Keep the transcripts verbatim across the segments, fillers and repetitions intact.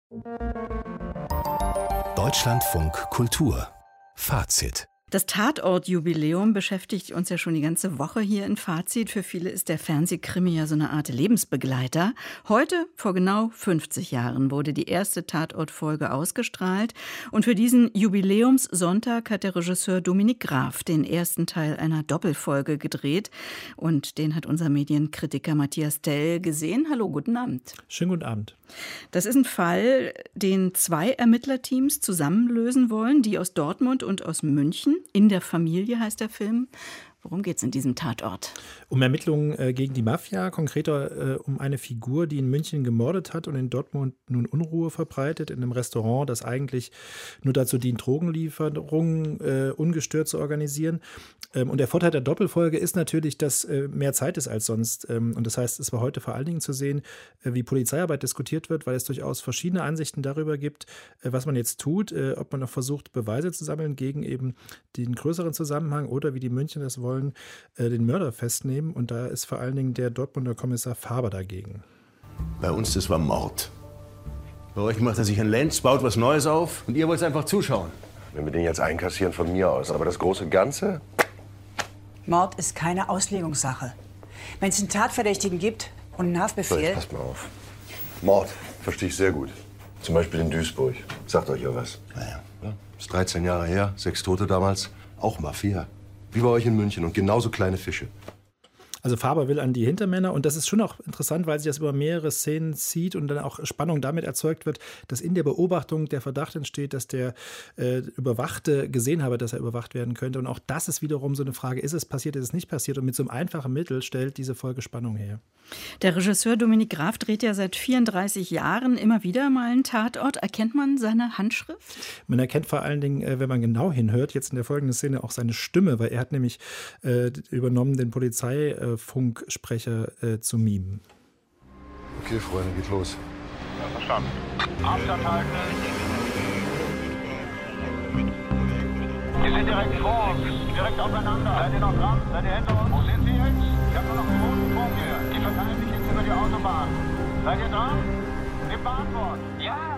Deutschlandfunk Kultur Fazit. Das Tatort-Jubiläum beschäftigt uns ja schon die ganze Woche hier in Fazit. Für viele ist der Fernsehkrimi ja so eine Art Lebensbegleiter. Heute, vor genau fünfzig Jahren, wurde die erste Tatort-Folge ausgestrahlt. Und für diesen Jubiläumssonntag hat der Regisseur Dominik Graf den ersten Teil einer Doppelfolge gedreht. Und den hat unser Medienkritiker Matthias Dell gesehen. Hallo, guten Abend. Schönen guten Abend. Das ist ein Fall, den zwei Ermittlerteams zusammenlösen wollen, die aus Dortmund und aus München. In der Familie heißt der Film. Worum geht es in diesem Tatort? Um Ermittlungen äh, gegen die Mafia, konkreter äh, um eine Figur, die in München gemordet hat und in Dortmund nun Unruhe verbreitet, in einem Restaurant, das eigentlich nur dazu dient, Drogenlieferungen äh, ungestört zu organisieren. Ähm, und der Vorteil der Doppelfolge ist natürlich, dass äh, mehr Zeit ist als sonst. Ähm, und das heißt, es war heute vor allen Dingen zu sehen, äh, wie Polizeiarbeit diskutiert wird, weil es durchaus verschiedene Ansichten darüber gibt, äh, was man jetzt tut, äh, ob man noch versucht, Beweise zu sammeln gegen eben den größeren Zusammenhang oder wie die München das wollen, wollen den Mörder festnehmen. Und da ist vor allen Dingen der Dortmunder Kommissar Faber dagegen. Bei uns, das war Mord. Bei euch macht er sich ein Lenz, baut was Neues auf und ihr wollt einfach zuschauen. Wenn wir den jetzt einkassieren von mir aus, aber das große Ganze? Mord ist keine Auslegungssache. Wenn es einen Tatverdächtigen gibt und einen Haftbefehl... So, jetzt passt mal auf. Mord, verstehe ich sehr gut. Zum Beispiel in Duisburg. Sagt euch ja was. Naja, ja. Ist dreizehn Jahre her, sechs Tote damals. Auch Mafia. Wie bei euch in München und genauso kleine Fische. Also Faber will an die Hintermänner und das ist schon auch interessant, weil sich das über mehrere Szenen zieht und dann auch Spannung damit erzeugt wird, dass in der Beobachtung der Verdacht entsteht, dass der äh, Überwachte gesehen habe, dass er überwacht werden könnte. Und auch das ist wiederum so eine Frage, ist es passiert, ist es nicht passiert? Und mit so einem einfachen Mittel stellt diese Folge Spannung her. Der Regisseur Dominik Graf dreht ja seit vierunddreißig Jahren immer wieder mal einen Tatort. Erkennt man seine Handschrift? Man erkennt vor allen Dingen, wenn man genau hinhört, jetzt in der folgenden Szene auch seine Stimme, weil er hat nämlich äh, übernommen, den Polizeifunksprecher äh, zu mimen. Okay, Freunde, geht los. Ja, verstanden. Abstand halten. Wir sind direkt vor uns, direkt aufeinander. Seid ihr noch dran? Seid ihr hinter uns? Wo sind Sie jetzt? Ich habe nur noch einen roten Punkt hier. Die verteilen sich jetzt über die Autobahn. Seid ihr dran? Nehmt Antwort. Ja!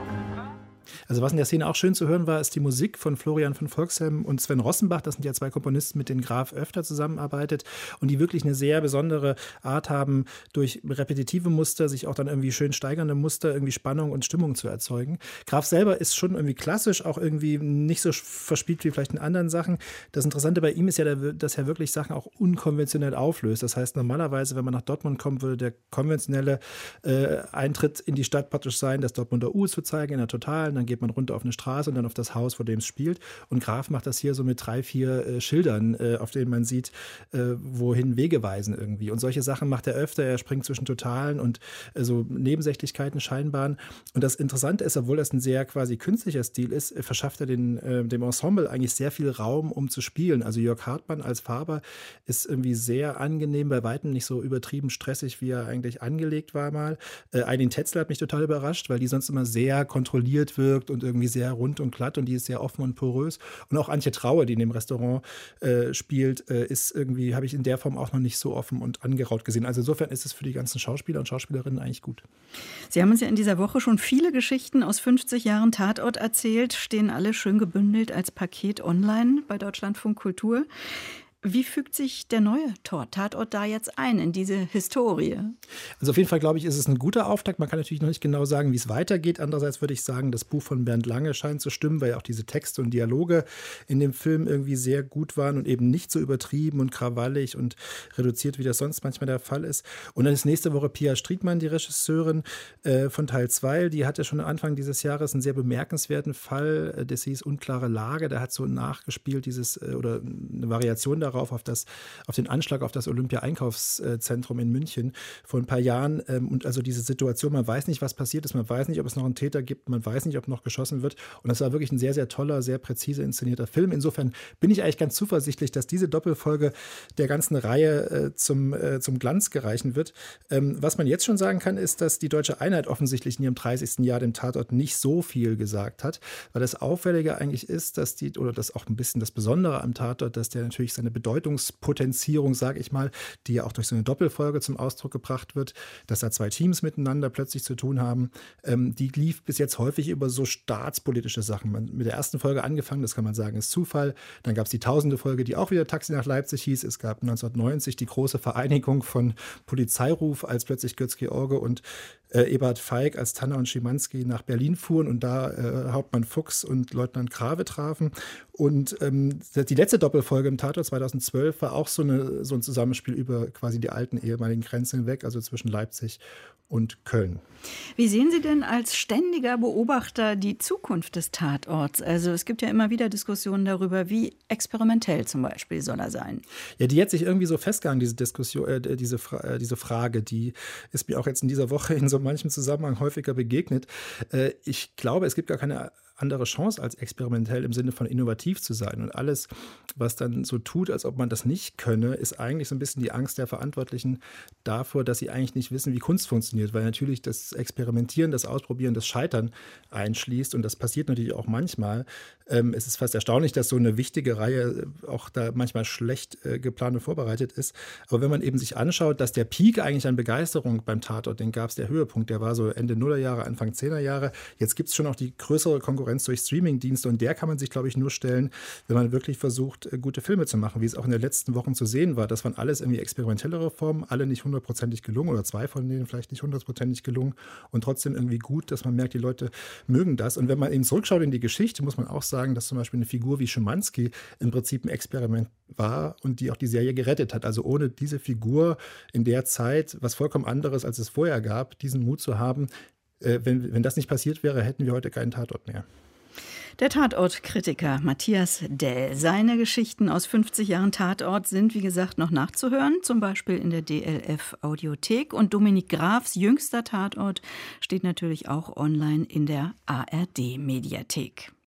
Also was in der Szene auch schön zu hören war, ist die Musik von Florian von Volksheim und Sven Rossenbach. Das sind ja zwei Komponisten, mit denen Graf öfter zusammenarbeitet und die wirklich eine sehr besondere Art haben, durch repetitive Muster sich auch dann irgendwie schön steigernde Muster, irgendwie Spannung und Stimmung zu erzeugen. Graf selber ist schon irgendwie klassisch, auch irgendwie nicht so verspielt wie vielleicht in anderen Sachen. Das Interessante bei ihm ist ja, dass er wirklich Sachen auch unkonventionell auflöst. Das heißt, normalerweise, wenn man nach Dortmund kommt, würde der konventionelle äh, Eintritt in die Stadt praktisch sein, das Dortmunder U zu zeigen in der Totalen, dann geht man runter auf eine Straße und dann auf das Haus, vor dem es spielt. Und Graf macht das hier so mit drei, vier äh, Schildern, äh, auf denen man sieht, äh, wohin Wege weisen irgendwie. Und solche Sachen macht er öfter. Er springt zwischen Totalen und äh, so Nebensächlichkeiten, Scheinbaren. Und das Interessante ist, obwohl das ein sehr quasi künstlicher Stil ist, äh, verschafft er den, äh, dem Ensemble eigentlich sehr viel Raum, um zu spielen. Also Jörg Hartmann als Faber ist irgendwie sehr angenehm, bei weitem nicht so übertrieben stressig, wie er eigentlich angelegt war mal. Äh, Aydin Tetzler hat mich total überrascht, weil die sonst immer sehr kontrolliert wirkt und irgendwie sehr rund und glatt und die ist sehr offen und porös. Und auch Antje Traue, die in dem Restaurant äh, spielt, äh, ist irgendwie, habe ich in der Form auch noch nicht so offen und angeraut gesehen. Also insofern ist es für die ganzen Schauspieler und Schauspielerinnen eigentlich gut. Sie haben uns ja in dieser Woche schon viele Geschichten aus fünfzig Jahren Tatort erzählt, stehen alle schön gebündelt als Paket online bei Deutschlandfunk Kultur. Wie fügt sich der neue Tatort da jetzt ein in diese Historie? Also auf jeden Fall, glaube ich, ist es ein guter Auftakt. Man kann natürlich noch nicht genau sagen, wie es weitergeht. Andererseits würde ich sagen, das Buch von Bernd Lange scheint zu stimmen, weil ja auch diese Texte und Dialoge in dem Film irgendwie sehr gut waren und eben nicht so übertrieben und krawallig und reduziert, wie das sonst manchmal der Fall ist. Und dann ist nächste Woche Pia Striedmann, die Regisseurin äh, von Teil zwei. Die hatte schon Anfang dieses Jahres einen sehr bemerkenswerten Fall, äh, das hieß Unklare Lage. Da hat so nachgespielt, dieses äh, oder eine Variation darauf, auf, das, auf den Anschlag auf das Olympia-Einkaufszentrum in München vor ein paar Jahren. Und also diese Situation, man weiß nicht, was passiert ist, man weiß nicht, ob es noch einen Täter gibt, man weiß nicht, ob noch geschossen wird. Und das war wirklich ein sehr, sehr toller, sehr präzise inszenierter Film. Insofern bin ich eigentlich ganz zuversichtlich, dass diese Doppelfolge der ganzen Reihe äh, zum, äh, zum Glanz gereichen wird. Ähm, was man jetzt schon sagen kann, ist, dass die Deutsche Einheit offensichtlich in ihrem dreißigsten Jahr dem Tatort nicht so viel gesagt hat, weil das Auffällige eigentlich ist, dass die, oder das auch ein bisschen das Besondere am Tatort, dass der natürlich seine Bedeutungspotenzierung, sage ich mal, die ja auch durch so eine Doppelfolge zum Ausdruck gebracht wird, dass da zwei Teams miteinander plötzlich zu tun haben. Ähm, die lief bis jetzt häufig über so staatspolitische Sachen. Man, mit der ersten Folge angefangen, das kann man sagen, ist Zufall. Dann gab es die tausende Folge, die auch wieder Taxi nach Leipzig hieß. Es gab neunzehnhundertneunzig die große Vereinigung von Polizeiruf, als plötzlich Götz-George und äh, Eberhard Feig als Tanner und Schimanski nach Berlin fuhren und da äh, Hauptmann Fuchs und Leutnant Grave trafen. Und ähm, die letzte Doppelfolge im Tatort zweitausendzwölf war auch so, eine, so ein Zusammenspiel über quasi die alten ehemaligen Grenzen hinweg, also zwischen Leipzig und Köln. Wie sehen Sie denn als ständiger Beobachter die Zukunft des Tatorts? Also es gibt ja immer wieder Diskussionen darüber, wie experimentell zum Beispiel soll er sein. Ja, die hat sich irgendwie so festgehangen, diese Diskussion, äh, diese, Fra- äh, diese Frage, die ist mir auch jetzt in dieser Woche in so manchem Zusammenhang häufiger begegnet. Äh, ich glaube, es gibt gar keine andere Chance als experimentell im Sinne von innovativ zu sein. Und alles, was dann so tut, als ob man das nicht könne, ist eigentlich so ein bisschen die Angst der Verantwortlichen davor, dass sie eigentlich nicht wissen, wie Kunst funktioniert, weil natürlich das Experimentieren, das Ausprobieren, das Scheitern einschließt und das passiert natürlich auch manchmal. Ähm, es ist fast erstaunlich, dass so eine wichtige Reihe auch da manchmal schlecht äh, geplant und vorbereitet ist. Aber wenn man eben sich anschaut, dass der Peak eigentlich an Begeisterung beim Tatort, den gab es, der Höhepunkt, der war so Ende Nullerjahre, Anfang Zehnerjahre. Jetzt gibt es schon auch die größere Konkurrenz durch Streamingdienste und der kann man sich, glaube ich, nur stellen, wenn man wirklich versucht, gute Filme zu machen, wie es auch in den letzten Wochen zu sehen war. Das waren alles irgendwie experimentelle Reformen, alle nicht hundertprozentig gelungen oder zwei von denen vielleicht nicht hundertprozentig gelungen und trotzdem irgendwie gut, dass man merkt, die Leute mögen das. Und wenn man eben zurückschaut in die Geschichte, muss man auch sagen, dass zum Beispiel eine Figur wie Schimanski im Prinzip ein Experiment war und die auch die Serie gerettet hat. Also ohne diese Figur in der Zeit, was vollkommen anderes, als es vorher gab, diesen Mut zu haben, äh, wenn, wenn das nicht passiert wäre, hätten wir heute keinen Tatort mehr. Der Tatortkritiker Matthias Dell. Seine Geschichten aus fünfzig Jahren Tatort sind, wie gesagt, noch nachzuhören, zum Beispiel in der D L F-Audiothek. Und Dominik Grafs jüngster Tatort steht natürlich auch online in der A R D-Mediathek.